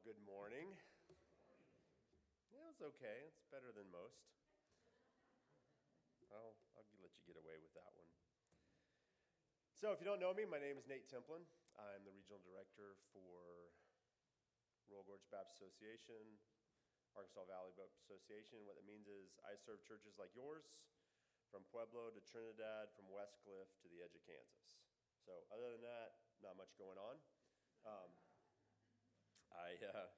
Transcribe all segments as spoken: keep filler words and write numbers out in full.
good morning. It was okay. It's better than most. I'll, I'll let you get away with that one. So if you don't know me, my name is Nate Templin. I'm the regional director for Royal Gorge Baptist Association, Arkansas Valley Baptist Association. What that means is I serve churches like yours, from Pueblo to Trinidad, from Westcliff to the edge of Kansas. So other than that, not much going on. Um, I, uh,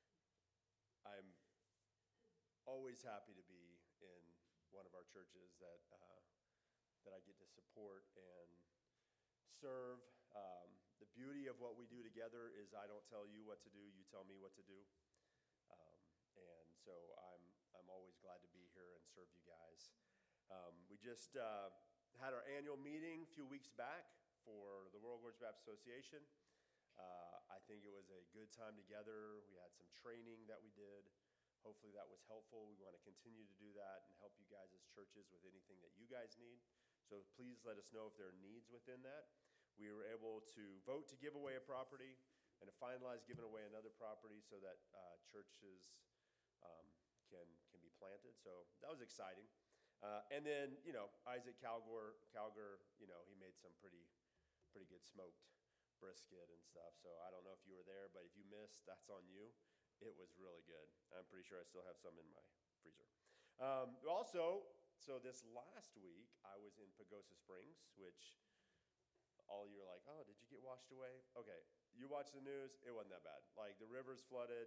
I'm always happy to be in one of our churches that uh, that I get to support and serve. Um, the beauty of what we do together is I don't tell you what to do, you tell me what to do. Um, and so I'm I'm always glad to be here and serve you guys. Um, we just uh, had our annual meeting a few weeks back for the Royal Gorge Baptist Association. Uh, I think it was a good time together. We had some training that we did. Hopefully that was helpful. We want to continue to do that and help you guys as churches with anything that you guys need. So please let us know if there are needs within that. We were able to vote to give away a property and to finalize giving away another property so that uh, churches um, can can be planted. So that was exciting. Uh, and then, you know, Isaac Calgor, Calgor, you know, he made some pretty pretty good smoked brisket and stuff. So I don't know if you were there, but if you missed, that's on you. It was really good. I'm pretty sure I still have some in my freezer. Um, also, so this last week, I was in Pagosa Springs, which all you are like, oh, did you get washed away? Okay, you watch the news, it wasn't that bad. Like, the river's flooded.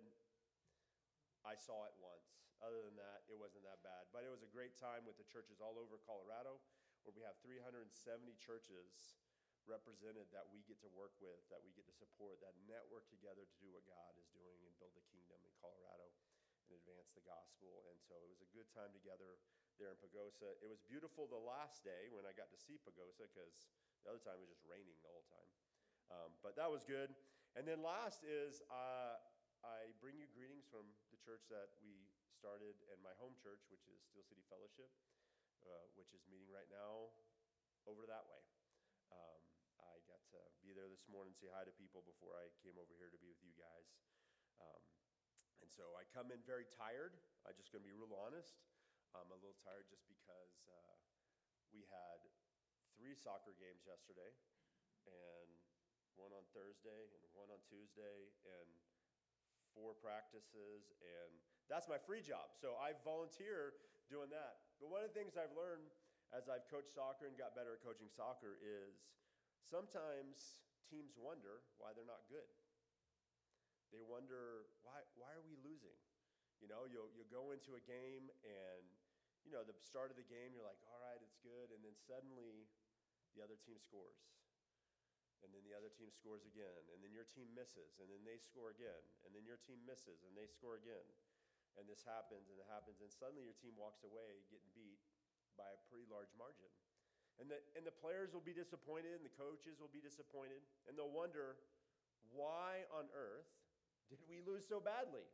I saw it once. Other than that, it wasn't that bad. But it was a great time with the churches all over Colorado, where we have three hundred seventy churches represented that we get to work with, that we get to support, that network together to do what God is doing and build the kingdom in Colorado and advance the gospel. And so it was a good time together there in Pagosa. It was beautiful the last day when I got to see Pagosa, because the other time it was just raining the whole time. Um, but that was good. And then last is uh, I bring you greetings from the church that we started and my home church, which is Steel City Fellowship, uh, which is meeting right now over that way. Um, I got to be there this morning and say hi to people before I came over here to be with you guys. Um, and so I come in very tired. I'm just going to be real honest. I'm a little tired just because uh, we had three soccer games yesterday, and one on Thursday, and one on Tuesday, and four practices, and that's my free job. So I volunteer doing that. But one of the things I've learned as I've coached soccer and got better at coaching soccer is sometimes teams wonder why they're not good. They wonder, why why are we losing? You know, you'll, you'll go into a game and, you know, the start of the game, you're like, all right, it's good. And then suddenly the other team scores. And then the other team scores again. And then your team misses. And then they score again. And then your team misses and they score again. And this happens and it happens. And suddenly your team walks away getting beat by a pretty large margin. And the, and the players will be disappointed and the coaches will be disappointed. And they'll wonder, why on earth did we lose so badly?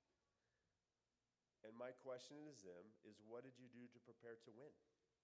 And my question to them is, what did you do to prepare to win?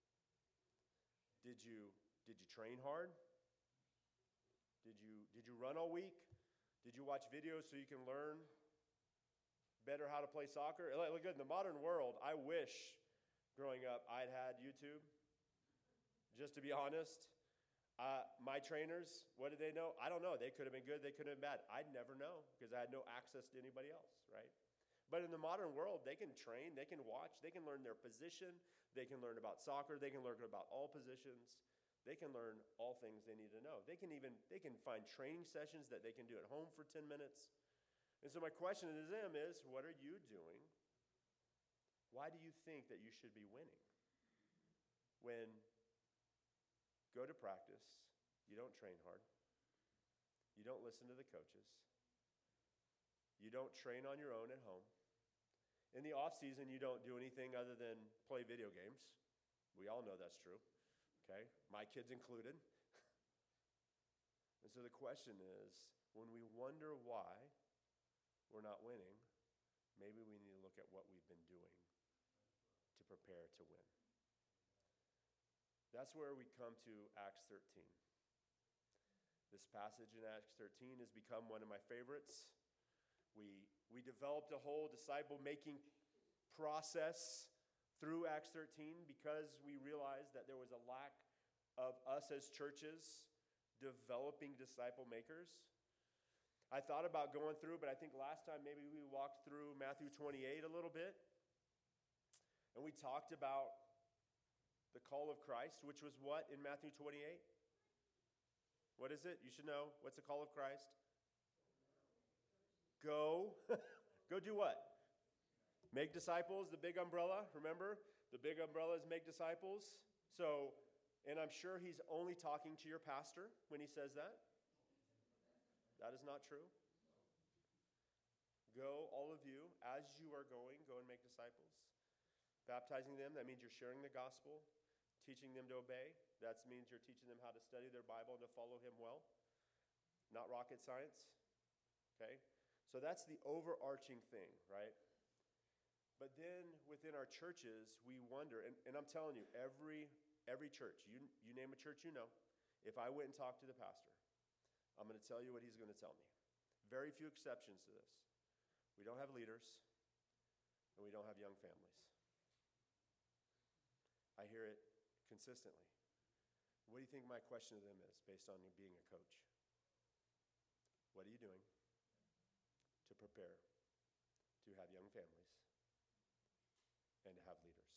Did you did you train hard? Did you did you run all week? Did you watch videos so you can learn better how to play soccer? Look, in the modern world, I wish growing up I'd had YouTube. Just to be honest, uh, my trainers, what did they know? I don't know. They could have been good. They could have been bad. I'd never know because I had no access to anybody else, right? But in the modern world, they can train, they can watch, they can learn their position, they can learn about soccer, they can learn about all positions, they can learn all things they need to know. They can even, they can find training sessions that they can do at home for ten minutes. And so my question to them is, what are you doing? Why do you think that you should be winning? When go to practice, you don't train hard, you don't listen to the coaches, you don't train on your own at home. In the off season, you don't do anything other than play video games. We all know that's true, okay? My kids included. And so the question is, when we wonder why we're not winning, maybe we need to look at what we've been doing to prepare to win. That's where we come to Acts thirteen. This passage in Acts thirteen has become one of my favorites. We We developed a whole disciple-making process through Acts thirteen because we realized that there was a lack of us as churches developing disciple makers. I thought about going through, but I think last time maybe we walked through Matthew twenty-eight a little bit. And we talked about the call of Christ, which was what in Matthew twenty-eight? What is it? You should know. What's the call of Christ? Go. Go do what? Make disciples, the big umbrella, remember? The big umbrella is make disciples. So, and I'm sure he's only talking to your pastor when he says that. That is not true. Go, all of you, as you are going, go and make disciples. Baptizing them, that means you're sharing the gospel. Teaching them to obey, that means you're teaching them how to study their Bible and to follow him well. Not rocket science. Okay? So that's the overarching thing, right? But then within our churches, we wonder, and, and I'm telling you, every every church, you, you name a church you know, if I went and talked to the pastor, I'm going to tell you what he's going to tell me. Very few exceptions to this. We don't have leaders, and we don't have young families. I hear it consistently. What do you think my question to them is based on you being a coach? What are you doing to prepare to have young families and to have leaders?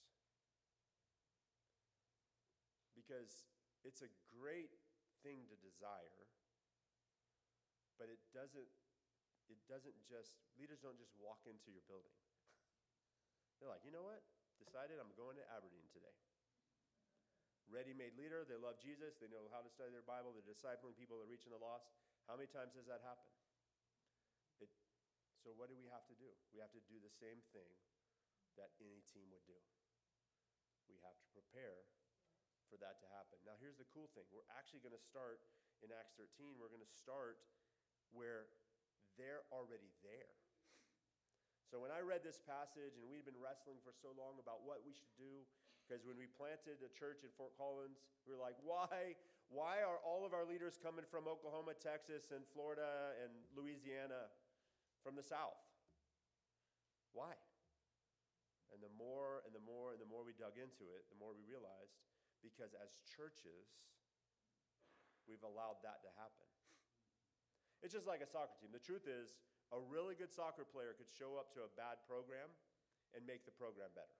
Because it's a great thing to desire, but it doesn't it doesn't just, leaders don't just walk into your building. They're like, you know what? Decided I'm going to Aberdeen today. Ready-made leader, they love Jesus, they know how to study their Bible, they're discipling people, they're reaching the lost. How many times does that happen? It, so what do we have to do? We have to do the same thing that any team would do. We have to prepare for that to happen. Now here's the cool thing. We're actually going to start in Acts thirteen. We're going to start where they're already there. So when I read this passage, and we'd been wrestling for so long about what we should do, because when we planted a church in Fort Collins, we were like, why, why are all of our leaders coming from Oklahoma, Texas, and Florida, and Louisiana from the South? Why? And the more and the more and the more we dug into it, the more we realized, because as churches, we've allowed that to happen. It's just like a soccer team. The truth is, a really good soccer player could show up to a bad program and make the program better.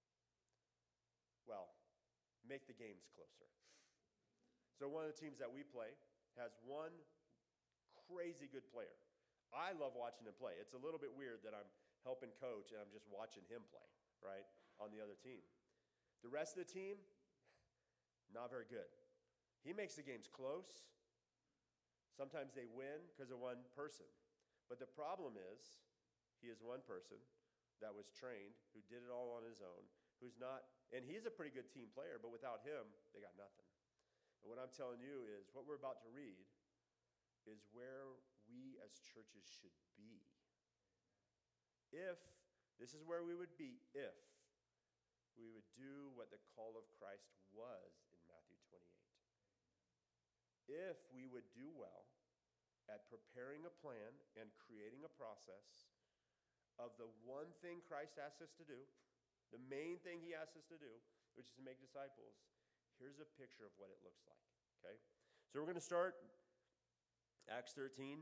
Well, make the games closer. So one of the teams that we play has one crazy good player. I love watching him play. It's a little bit weird that I'm helping coach and I'm just watching him play, right, on the other team. The rest of the team, not very good. He makes the games close. Sometimes they win because of one person. But the problem is, he is one person that was trained, who did it all on his own, who's not, and he's a pretty good team player, but without him, they got nothing. And what I'm telling you is, what we're about to read is where we as churches should be. If, this is where we would be if we would do what the call of Christ was in Matthew twenty-eight. If we would do well at preparing a plan and creating a process of the one thing Christ asks us to do, the main thing he asks us to do, which is to make disciples, here's a picture of what it looks like, okay? So we're going to start Acts thirteen,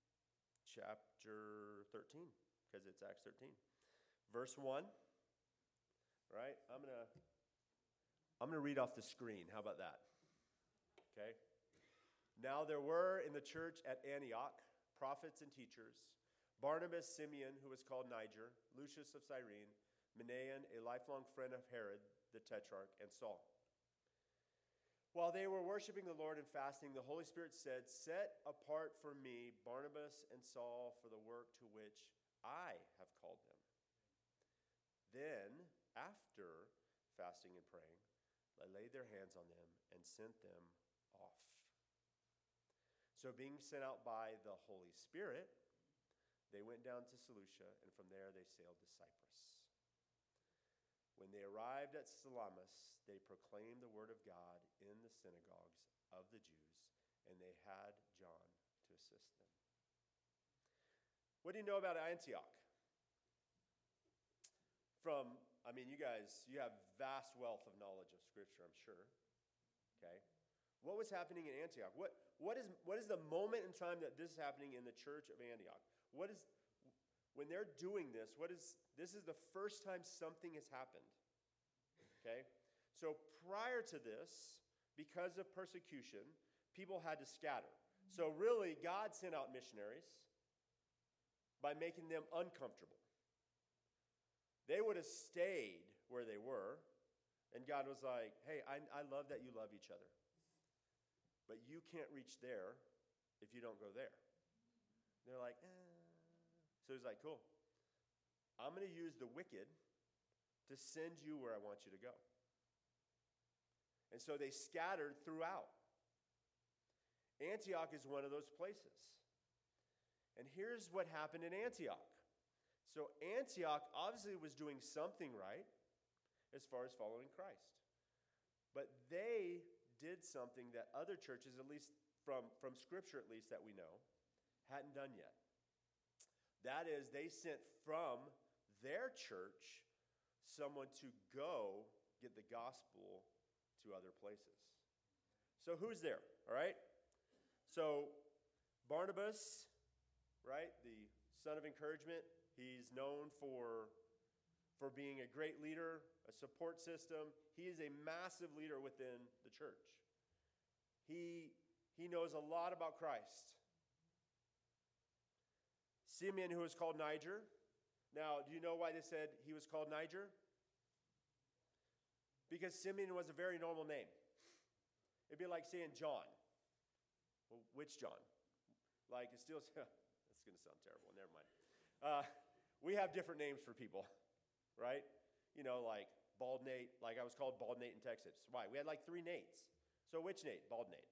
chapter thirteen, because it's Acts thirteen. Verse one, right? I'm going to I'm going to read off the screen. How about that? Okay? Now there were in the church at Antioch prophets and teachers, Barnabas, Simeon, who was called Niger, Lucius of Cyrene, Manaen, a lifelong friend of Herod the Tetrarch, and Saul. While they were worshiping the Lord and fasting, the Holy Spirit said, "Set apart for me Barnabas and Saul for the work to which I have called them." Then, after fasting and praying, they laid their hands on them and sent them off. So being sent out by the Holy Spirit, they went down to Seleucia, and from there they sailed to Cyprus. When they arrived at Salamis, they proclaimed the word of God in the synagogues of the Jews, and they had John to assist them. What do you know about Antioch? From, I mean, you guys, you have vast wealth of knowledge of Scripture, I'm sure. Okay? What was happening in Antioch? What, what, is, what is the moment in time that this is happening in the church of Antioch? What is, when they're doing this, what is, this is the first time something has happened. Okay? So prior to this, because of persecution, people had to scatter. So really, God sent out missionaries by making them uncomfortable. They would have stayed where they were, and God was like, hey, I, I love that you love each other, but you can't reach there if you don't go there. And they're like, eh. So he's like, cool. I'm going to use the wicked to send you where I want you to go. And so they scattered throughout. Antioch is one of those places. And here's what happened in Antioch. So Antioch obviously was doing something right as far as following Christ. But they did something that other churches, at least from, from Scripture at least that we know, hadn't done yet. That is, they sent from their church someone to go get the gospel to other places. So who's there, all right? So Barnabas, right, the son of encouragement, he's known for, for being a great leader, a support system. He is a massive leader within the church. He, he knows a lot about Christ. Simeon, who was called Niger. Now, do you know why they said he was called Niger? Because Simeon was a very normal name. It'd be like saying John. Well, which John? Like, it's still, that's going to sound terrible. Never mind. Uh, we have different names for people, right? You know, like Bald Nate. Like I was called Bald Nate in Texas. Why? We had like three Nates. So which Nate? Bald Nate.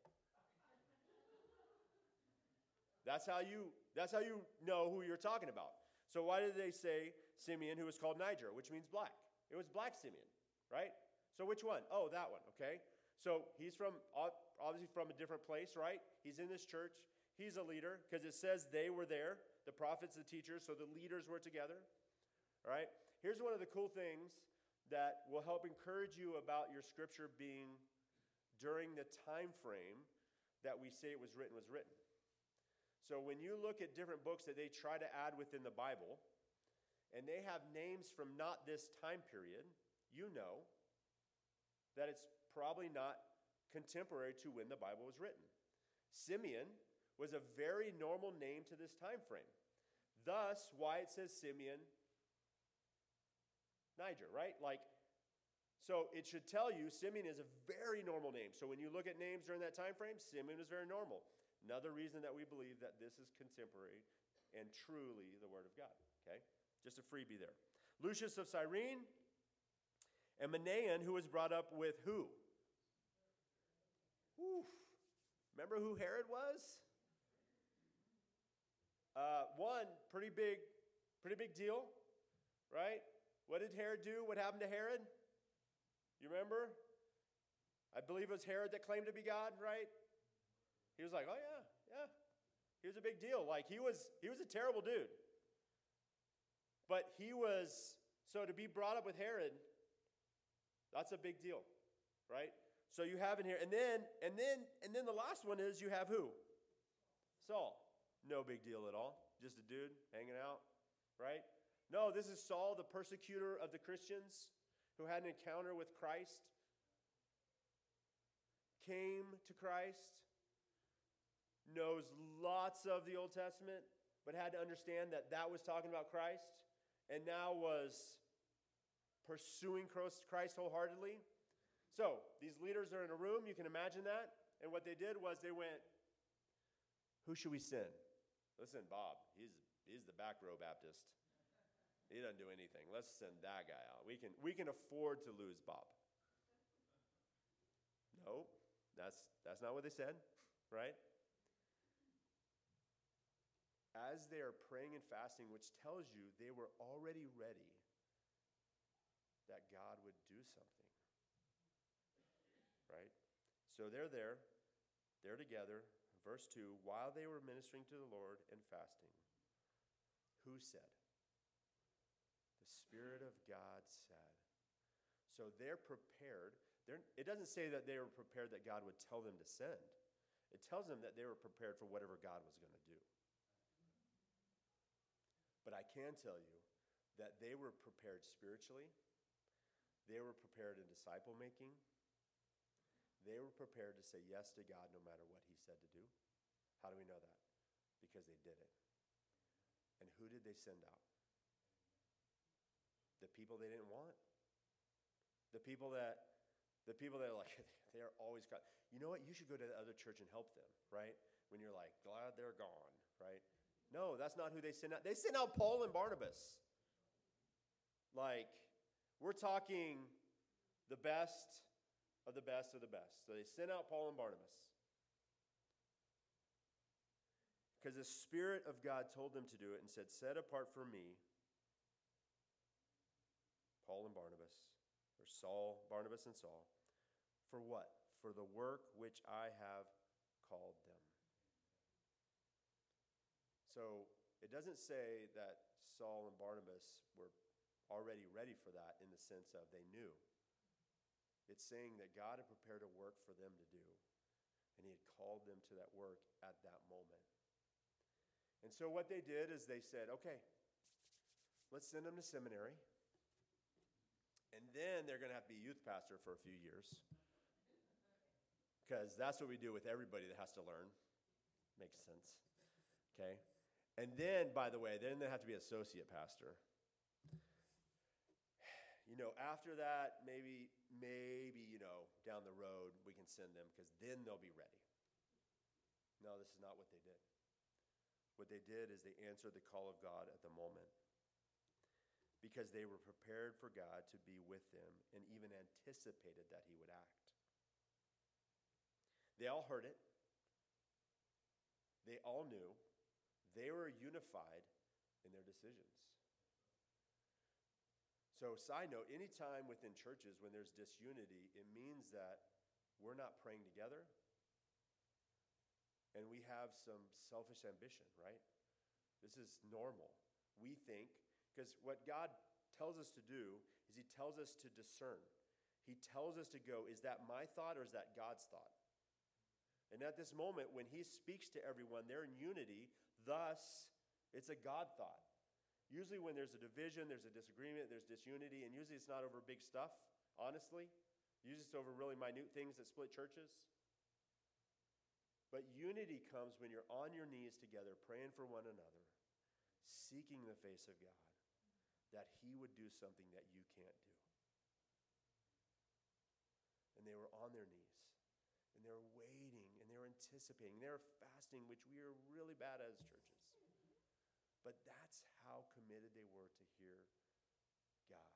That's how you, that's how you know who you're talking about. So why did they say Simeon, who was called Niger, which means black? It was black Simeon, right? So which one? Oh, that one, okay. So he's from, obviously from a different place, right? He's in this church. He's a leader because it says they were there, the prophets, the teachers, so the leaders were together, all right? Here's one of the cool things that will help encourage you about your Scripture being during the time frame that we say it was written was written. So when you look at different books that they try to add within the Bible, and they have names from not this time period, you know that it's probably not contemporary to when the Bible was written. Simeon was a very normal name to this time frame. Thus, why it says Simeon, Niger, right? Like, so it should tell you Simeon is a very normal name. So when you look at names during that time frame, Simeon was very normal. Another reason that we believe that this is contemporary and truly the Word of God, okay? Just a freebie there. Lucius of Cyrene, and Manaen, who was brought up with who? Oof. Remember who Herod was? Uh, one, pretty big, pretty big deal, right? What did Herod do? What happened to Herod? You remember? I believe it was Herod that claimed to be God, right? He was like, oh yeah, yeah. He was a big deal. Like he was, he was a terrible dude. But he was, so to be brought up with Herod, that's a big deal, right? So you have in here, and then, and then, and then the last one is you have who? Saul. No big deal at all. Just a dude hanging out, right? No, this is Saul, the persecutor of the Christians who had an encounter with Christ, came to Christ, knows lots of the Old Testament, but had to understand that that was talking about Christ, and now was pursuing Christ wholeheartedly. So, these leaders are in a room, you can imagine that, and what they did was they went, who should we send? Listen, Bob, he's, he's the back row Baptist. He doesn't do anything. Let's send that guy out. We can, we can afford to lose Bob. No, that's, that's not what they said, right? As they are praying and fasting, which tells you they were already ready that God would do something, right? So they're there, they're together. Verse two, while they were ministering to the Lord and fasting, Who said? The Spirit of God said. So they're prepared. They're, it doesn't say that they were prepared that God would tell them to send. It tells them that they were prepared for whatever God was going to do. But I can tell you that they were prepared spiritually. They were prepared in disciple making. They were prepared to say yes to God no matter what he said to do. How do we know that? Because they did it. And who did they send out? The people they didn't want. The people that, the people that are like, they're always got, you know what, you should go to the other church and help them, right? When you're like, glad they're gone, right? No, that's not who they sent out. They sent out Paul and Barnabas. Like, we're talking the best of the best of the best. So they sent out Paul and Barnabas. Because the Spirit of God told them to do it and said, set apart for me Paul and Barnabas, or Saul, Barnabas and Saul, for what? For the work which I have called them. So it doesn't say that Saul and Barnabas were already ready for that in the sense of they knew. It's saying that God had prepared a work for them to do, and he had called them to that work at that moment. And so what they did is they said, okay, let's send them to seminary, and then they're going to have to be a youth pastor for a few years, because that's what we do with everybody that has to learn. Makes sense. Okay? And then, by the way, then they have to be associate pastor. You know, after that, maybe, maybe, you know, down the road, we can send them because then they'll be ready. No, this is not what they did. What they did is they answered the call of God at the moment because they were prepared for God to be with them and even anticipated that he would act. They all heard it. They all knew. They were unified in their decisions. So, side note, anytime within churches when there's disunity, it means that we're not praying together and we have some selfish ambition, right? This is normal. We think, because what God tells us to do is he tells us to discern. He tells us to go, is that my thought or is that God's thought? And at this moment, when he speaks to everyone, they're in unity, thus, it's a God thought. Usually when there's a division, there's a disagreement, there's disunity, and usually it's not over big stuff, honestly. Usually it's over really minute things that split churches. But unity comes when you're on your knees together, praying for one another, seeking the face of God, that he would do something that you can't do. And they were on their knees, and they were waiting, and they were anticipating, they were fasting, which we are really bad at as churches. But that's how committed they were to hear God.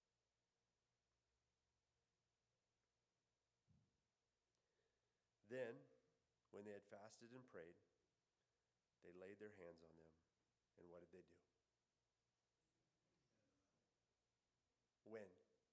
Then, when they had fasted and prayed, they laid their hands on them. And what did they do? When?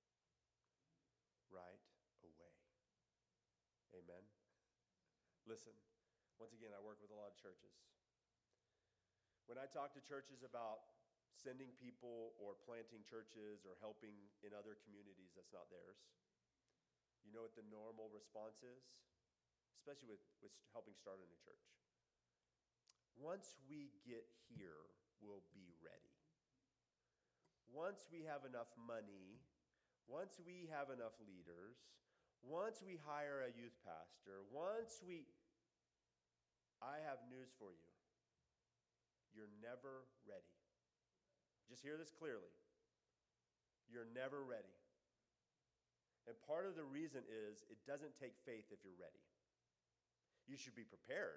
Right away. Amen? Listen, once again, I work with a lot of churches. When I talk to churches about sending people or planting churches or helping in other communities that's not theirs, you know what the normal response is? Especially with, with helping start a new church. Once we get here, we'll be ready. Once we have enough money, once we have enough leaders, once we hire a youth pastor, once we... I have news for you. You're never ready. Just hear this clearly. You're never ready. And part of the reason is it doesn't take faith if you're ready. You should be prepared,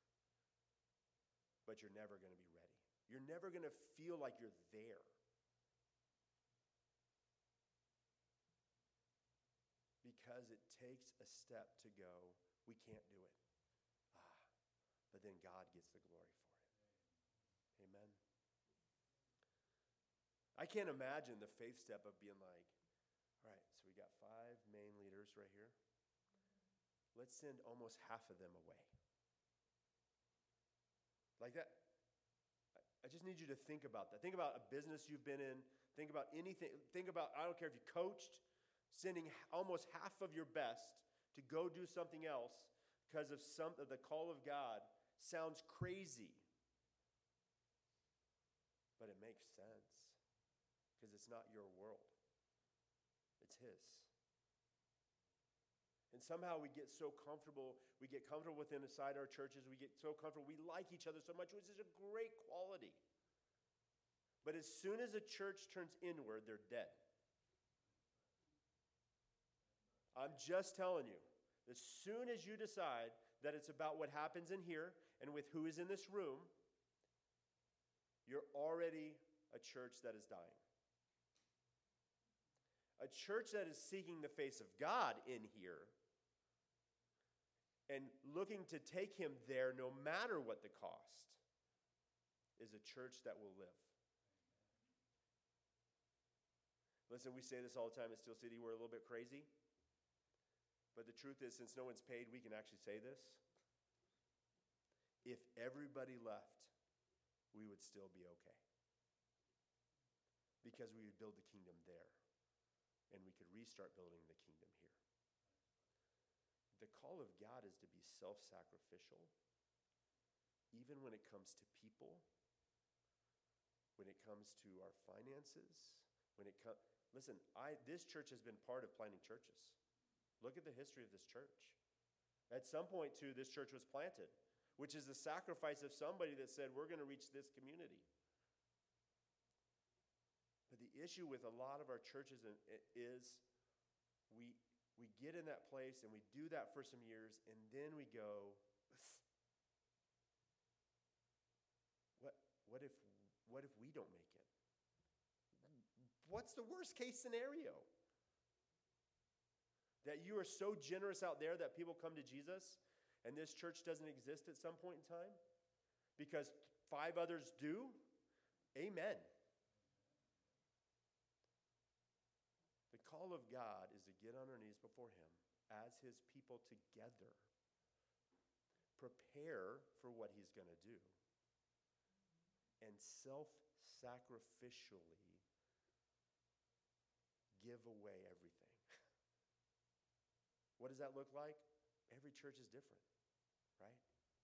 but you're never going to be ready. You're never going to feel like you're there. Because it takes a step to go, we can't do it. Ah, but then God gets the glory for it. Amen. I can't imagine the faith step of being like, all right, so we got five main leaders right here. Let's send almost half of them away. Like that. I just need you to think about that. Think about a business you've been in. Think about anything. Think about, I don't care if you coached, sending almost half of your best to go do something else because of some of the call of God sounds crazy. But it makes sense because it's not your world. It's His. And somehow we get so comfortable, we get comfortable within inside our churches, we get so comfortable, we like each other so much, which is a great quality. But as soon as a church turns inward, they're dead. I'm just telling you, as soon as you decide that it's about what happens in here and with who is in this room, you're already a church that is dying. A church that is seeking the face of God in here and looking to take Him there no matter what the cost is a church that will live. Listen, we say this all the time at Steel City, we're a little bit crazy. But the truth is, since no one's paid, we can actually say this. If everybody left, we would still be okay. Because we would build the kingdom there. And we could restart building the kingdom here. The call of God is to be self-sacrificial, even when it comes to people, when it comes to our finances, when it comes... Listen, I this church has been part of planting churches. Look at the history of this church. At some point, too, this church was planted, which is the sacrifice of somebody that said, we're going to reach this community. But the issue with a lot of our churches is we, we get in that place and we do that for some years, and then we go, what, what, if, what if we don't make it? What's the worst case scenario? That you are so generous out there that people come to Jesus and this church doesn't exist at some point in time because five others do? Amen. The call of God is to get on our knees before Him as His people together. Prepare for what He's going to do. And self-sacrificially give away everything. What does that look like? Every church is different, right?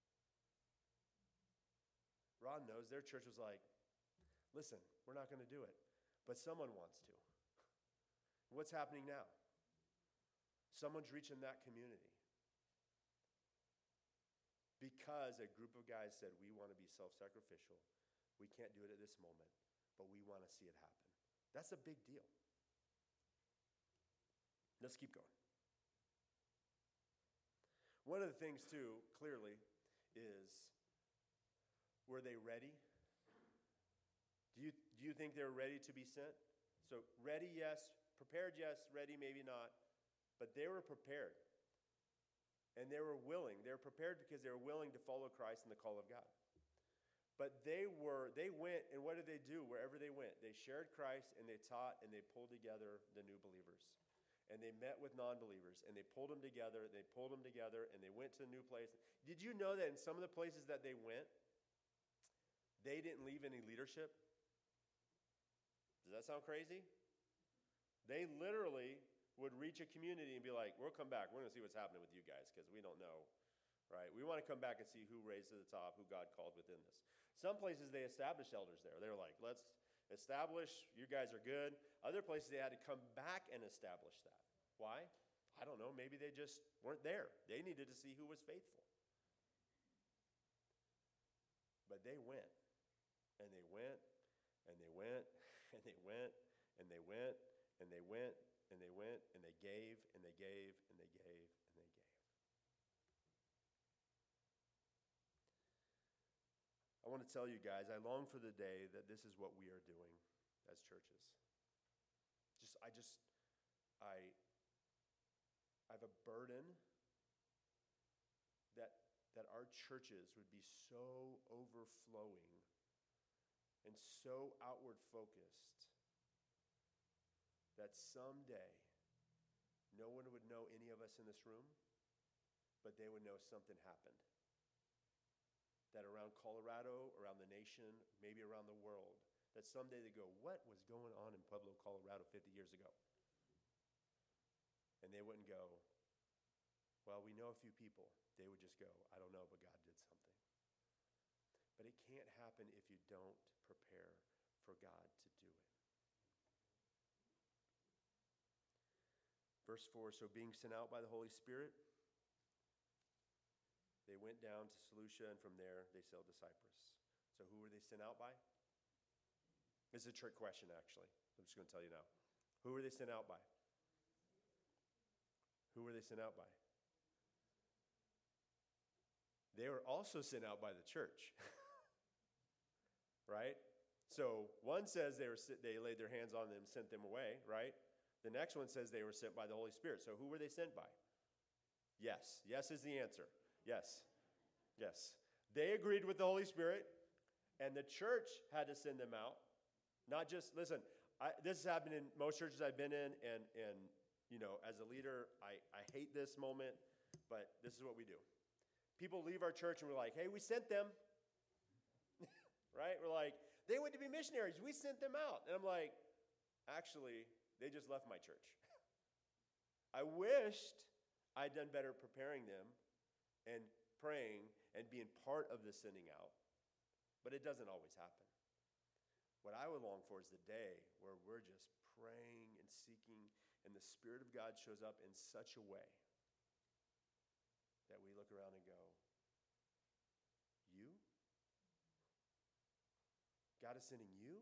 Ron knows their church was like, listen, we're not going to do it, but someone wants to. What's happening now? Someone's reaching that community. Because a group of guys said, we want to be self-sacrificial. We can't do it at this moment, but we want to see it happen. That's a big deal. Let's keep going. One of the things, too, clearly, is were they ready? Do you, do you think they're ready to be sent? So ready, yes. Prepared, yes. Ready, maybe not. But they were prepared. And they were willing. They were prepared because they were willing to follow Christ and the call of God. But they were, they went, and what did they do wherever they went? They shared Christ, and they taught, and they pulled together the new believers. And they met with non-believers, and they pulled them together, they pulled them together, and they went to a new place. Did you know that in some of the places that they went, they didn't leave any leadership? Does that sound crazy? They literally would reach a community and be like, we'll come back. We're going to see what's happening with you guys because we don't know, right? We want to come back and see who raised to the top, who God called within this. Some places they established elders there. They were like, let's establish, you guys are good. Other places they had to come back and establish that. Why? I don't know. Maybe they just weren't there. They needed to see who was faithful. But they went, and they went, and they went, and they went, and they went, and they went, and they went, and they gave, and they gave, and they gave, and they gave. I want to tell you guys, I long for the day that this is what we are doing as churches. Just, I just, I, I have a burden that, that our churches would be so overflowing and so outward focused that someday no one would know any of us in this room, but they would know something happened. that around Colorado, around the nation, maybe around the world, that someday they go, what was going on in Pueblo, Colorado fifty years ago? And they wouldn't go, well, we know a few people. They would just go, I don't know, but God did something. But it can't happen if you don't prepare for God to do it. Verse four, so being sent out by the Holy Spirit, they went down to Seleucia, and from there they sailed to Cyprus. So who were they sent out by? This is a trick question, actually. I'm just going to tell you now. Who were they sent out by? Who were they sent out by? They were also sent out by the church. Right? So one says they were they laid their hands on them, sent them away, right? The next one says they were sent by the Holy Spirit. So who were they sent by? Yes. Yes is the answer. Yes. Yes. They agreed with the Holy Spirit, and the church had to send them out. Not just, listen, I, this has happened in most churches I've been in, and, and you know, as a leader, I, I hate this moment, but this is what we do. People leave our church, and we're like, hey, we sent them. Right? We're like, they went to be missionaries. We sent them out. And I'm like, actually, they just left my church. I wished I'd done better preparing them and praying and being part of the sending out. But it doesn't always happen. What I would long for is the day where we're just praying and seeking, and the Spirit of God shows up in such a way that we look around and go, you? God is sending you?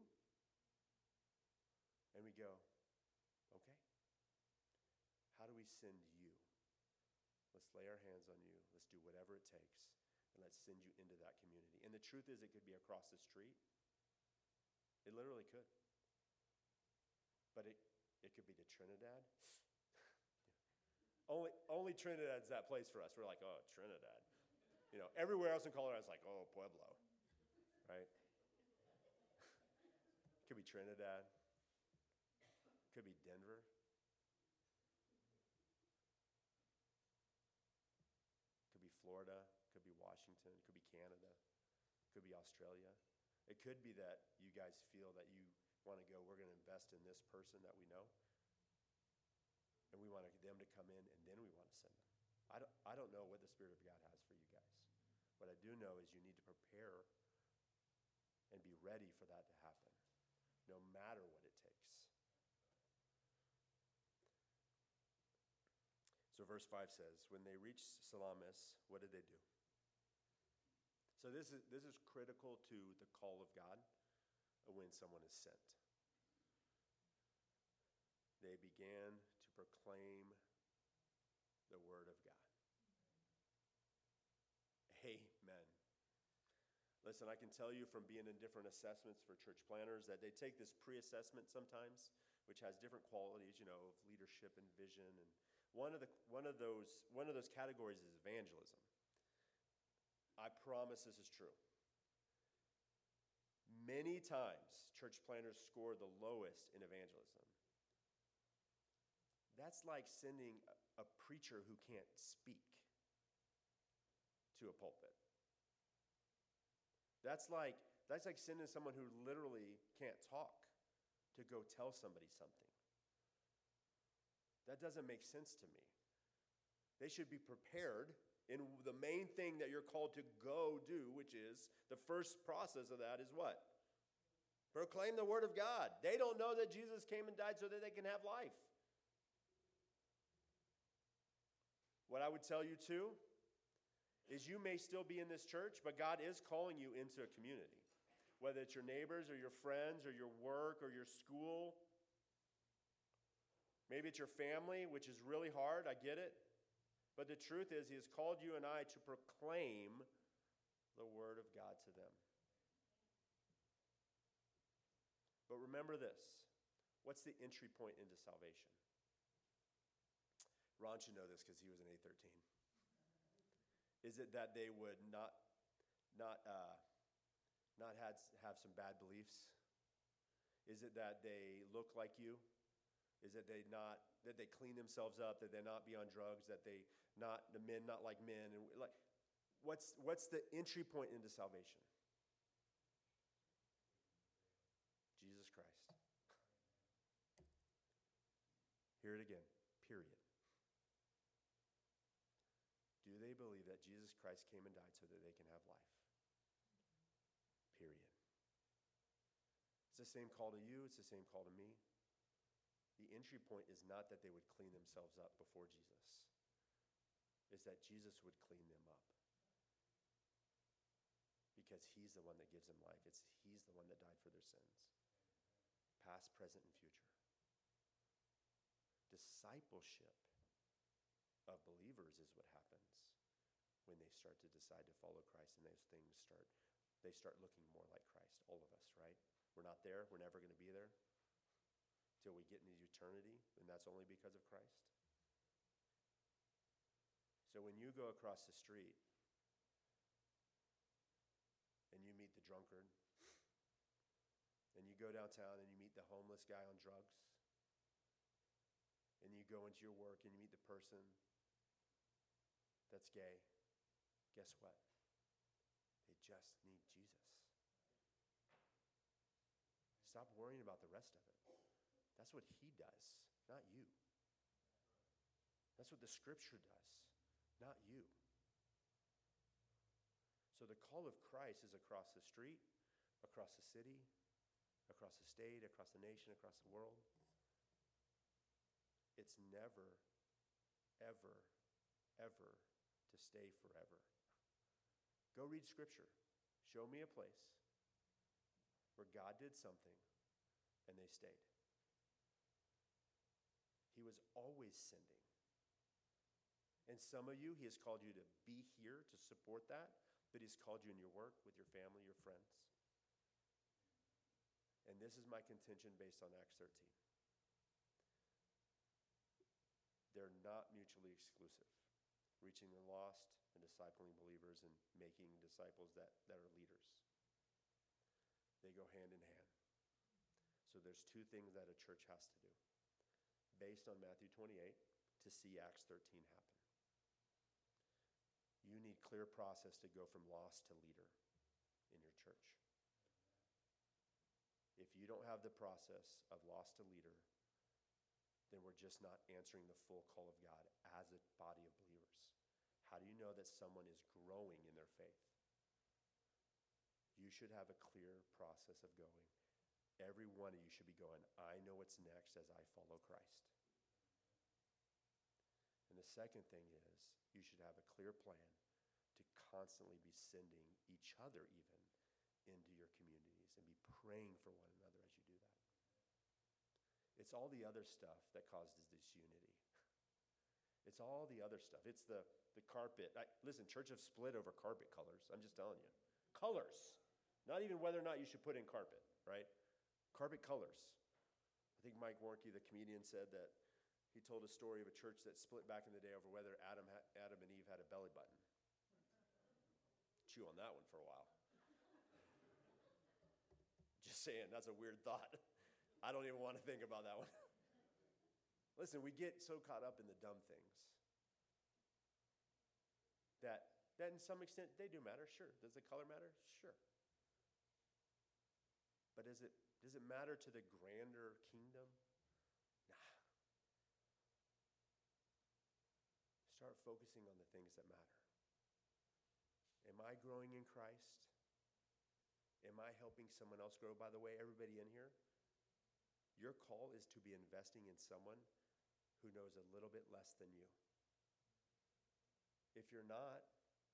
And we go, okay. How do we send you? Let's lay our hands on you. Let's do whatever it takes. And let's send you into that community. And the truth is, it could be across the street. It literally could. But it, it could be to Trinidad. only, only Trinidad's that place for us. We're like, oh, Trinidad. You know, everywhere else in Colorado, it's like, oh, Pueblo. Right? Could be Trinidad. Could be Denver. Could be Florida. Could be Washington. Could be Canada. Could be Australia. It could be that you guys feel that you want to go, we're going to invest in this person that we know. And we want them to come in, and then we want to send them. I don't, I don't know what the Spirit of God has for you guys. What I do know is you need to prepare and be ready for that to happen, no matter what it takes. So verse five says, when they reached Salamis, what did they do? So this is this is critical to the call of God when someone is sent. They began to proclaim the word of God. Amen. Listen, I can tell you from being in different assessments for church planners that they take this pre-assessment sometimes, which has different qualities, you know, of leadership and vision. And one of the one of those one of those categories is evangelism. I promise this is true. Many times, church planners score the lowest in evangelism. That's like sending a, a preacher who can't speak to a pulpit. That's like, that's like sending someone who literally can't talk to go tell somebody something. That doesn't make sense to me. They should be prepared in the main thing that you're called to go do, which is the first process of that is what? Proclaim the word of God. They don't know that Jesus came and died so that they can have life. What I would tell you too is you may still be in this church, but God is calling you into a community. Whether it's your neighbors or your friends or your work or your school. Maybe it's your family, which is really hard. I get it. But the truth is, he has called you and I to proclaim the word of God to them. But remember this. What's the entry point into salvation? Ron should know this because he was in A thirteen. Is it that they would not, not, uh, not had, have some bad beliefs? Is it that they look like you? Is it they not that they clean themselves up? That they not be on drugs? That they not the men not like men? And like, What's, what's the entry point into salvation? Jesus Christ. Hear it again, period. Do they believe that Jesus Christ came and died so that they can have life? Period. It's the same call to you, it's the same call to me. The entry point is not that they would clean themselves up before Jesus. It's that Jesus would clean them up. Because he's the one that gives them life. It's he's the one that died for their sins. Past, present, and future. Discipleship of believers is what happens when they start to decide to follow Christ and those things start, they start looking more like Christ. All of us, right? We're not there. We're never going to be there till we get into eternity, and that's only because of Christ. So when you go across the street and you meet the drunkard, and you go downtown and you meet the homeless guy on drugs, and you go into your work and you meet the person that's gay, guess what? They just need Jesus. Stop worrying about the rest of it. That's what he does, not you. That's what the scripture does, not you. So the call of Christ is across the street, across the city, across the state, across the nation, across the world. It's never, ever, ever to stay forever. Go read scripture. Show me a place where God did something and they stayed. He was always sending. And some of you, he has called you to be here to support that, but he's called you in your work, with your family, your friends. And this is my contention based on Acts thirteen. They're not mutually exclusive. Reaching the lost and discipling believers and making disciples that, that are leaders. They go hand in hand. So there's two things that a church has to do. Based on Matthew twenty-eight, to see Acts thirteen happen. You need clear process to go from lost to leader in your church. If you don't have the process of lost to leader, then we're just not answering the full call of God as a body of believers. How do you know that someone is growing in their faith? You should have a clear process of going. Every one of you should be going, I know what's next as I follow Christ. And the second thing is, you should have a clear plan to constantly be sending each other even into your communities and be praying for one another as you do that. It's all the other stuff that causes disunity. It's all the other stuff. It's the, the carpet. I, listen, church have split over carpet colors. I'm just telling you. Colors. Not even whether or not you should put in carpet, right? Carpet colors. I think Mike Warnke, the comedian, said that he told a story of a church that split back in the day over whether Adam, ha- Adam and Eve had a belly button. Chew on that one for a while. Just saying, that's a weird thought. I don't even want to think about that one. Listen, we get so caught up in the dumb things that, that in some extent, they do matter, sure. Does the color matter? Sure. But does it, does it matter to the grander kingdom? Nah. Start focusing on the things that matter. Am I growing in Christ? Am I helping someone else grow? By the way, everybody in here, your call is to be investing in someone who knows a little bit less than you. If you're not,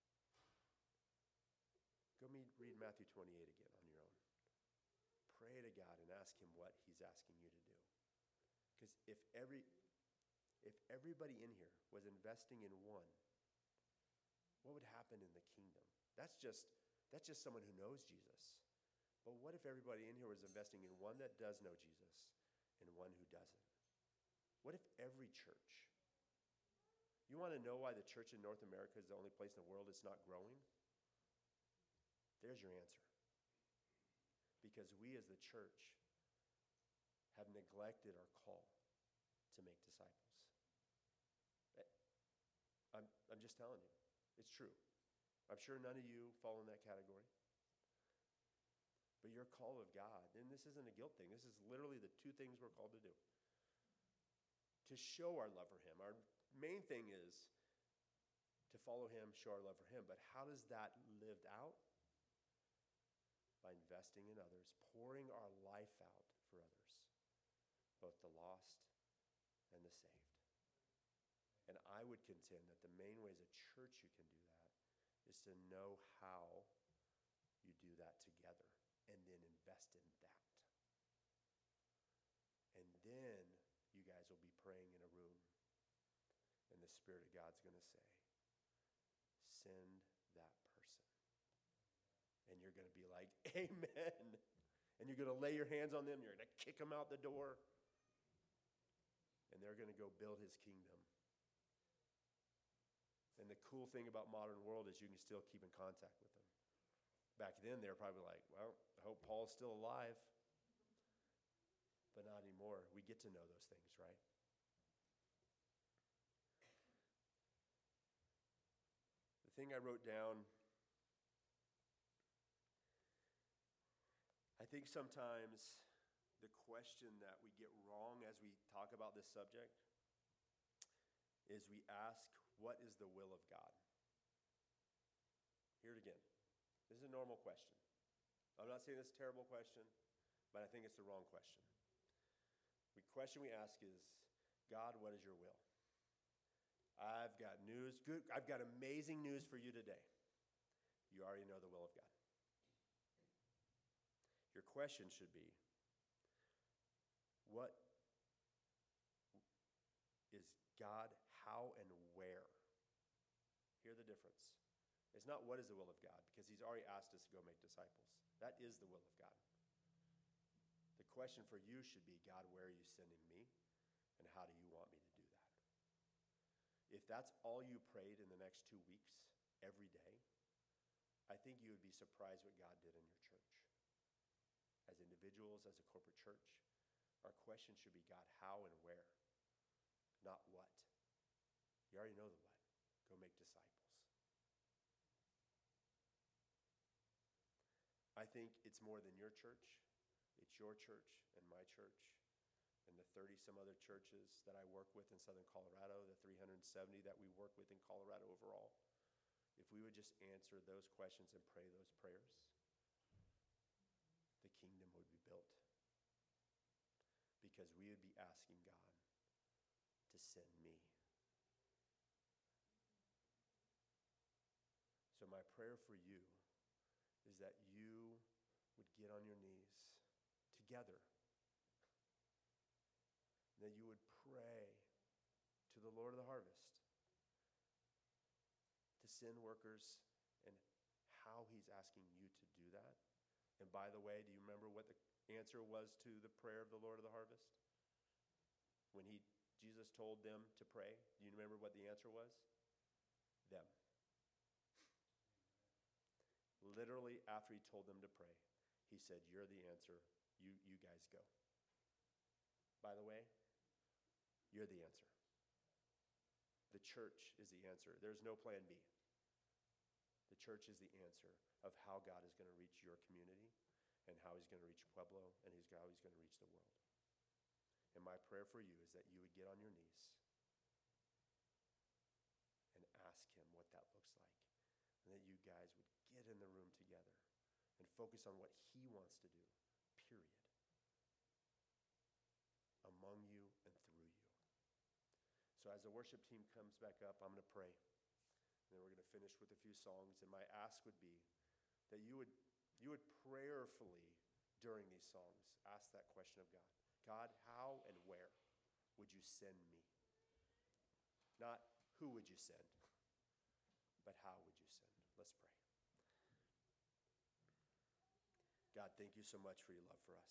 go read Matthew twenty-eight again on your own. Pray to God and ask him what he's asking you to do. Because if every if everybody in here was investing in one, what would happen in the kingdom? That's just that's just someone who knows Jesus. But what if everybody in here was investing in one that does know Jesus and one who doesn't? What if every church? You want to know why the church in North America is the only place in the world it's not growing? There's your answer. Because we as the church have neglected our call to make disciples. I'm, I'm just telling you, it's true. I'm sure none of you fall in that category. But you're called of God, and this isn't a guilt thing. This is literally the two things we're called to do. To show our love for him. Our main thing is to follow him, show our love for him. But how does that lived out? By investing in others, pouring our life out for others, both the lost and the saved. And I would contend that the main way as a church you can do that is to know how you do that together and then invest in that. And then you guys will be praying in a room and the Spirit of God's going to say, send that person. And you're going to be like, amen. And you're going to lay your hands on them. You're going to kick them out the door. And they're going to go build his kingdom. And the cool thing about modern world is you can still keep in contact with them. Back then, they were probably like, well, I hope Paul's still alive. But not anymore. We get to know those things, right? The thing I wrote down, I think sometimes the question that we get wrong as we talk about this subject is we ask, what is the will of God? Hear it again. This is a normal question. I'm not saying it's a terrible question, but I think it's the wrong question. The question we ask is, God, what is your will? I've got news, good, I've got amazing news for you today. You already know the will of God. Your question should be, what is God, how and where? Hear the difference. It's not what is the will of God, because he's already asked us to go make disciples. That is the will of God. The question for you should be, God, where are you sending me? And how do you want me to do that? If that's all you prayed in the next two weeks, every day, I think you would be surprised what God did in your church. As individuals, as a corporate church, our question should be, God, how and where? Not what. You already know the what. Go make disciples. I think it's more than your church. It's your church and my church and the thirty-some other churches that I work with in Southern Colorado, the three hundred seventy that we work with in Colorado overall. If we would just answer those questions and pray those prayers, the kingdom would be built. Because we would be asking God to send me. So my prayer for you is that you would get on your knees together. And that you would pray to the Lord of the harvest to send workers and how he's asking you to do that. And by the way, do you remember what the answer was to the prayer of the Lord of the harvest? When he, Jesus told them to pray, do you remember what the answer was? Them. Literally, after he told them to pray, he said, you're the answer. You, you guys go. By the way, you're the answer. The church is the answer. There's no plan B. The church is the answer of how God is going to reach your community and how he's going to reach Pueblo and he's, how he's going to reach the world. And my prayer for you is that you would get on your knees and ask him what that looks like. And that you guys would get in the room together and focus on what he wants to do, period. Among you and through you. So as the worship team comes back up, I'm going to pray. And then we're going to finish with a few songs. And my ask would be that you would, you would prayerfully, during these songs, ask that question of God. God, how and where would you send me? Not who would you send, but how would you send? Let's pray. God, thank you so much for your love for us.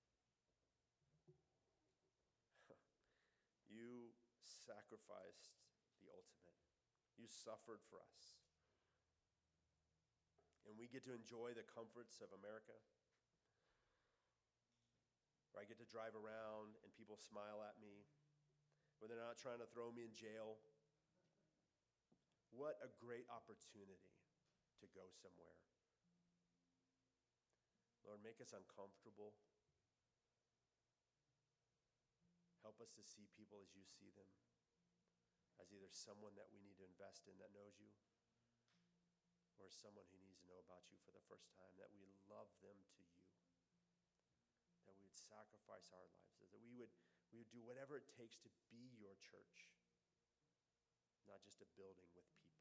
You sacrificed the ultimate. You suffered for us. And we get to enjoy the comforts of America, where I get to drive around and people smile at me, where they're not trying to throw me in jail. What a great opportunity to go somewhere. Lord, make us uncomfortable. Help us to see people as you see them, as either someone that we need to invest in that knows you, or someone who needs to know about you for the first time, that we love them to you, that we would sacrifice our lives, that we would, we would do whatever it takes to be your church, not just a building with people.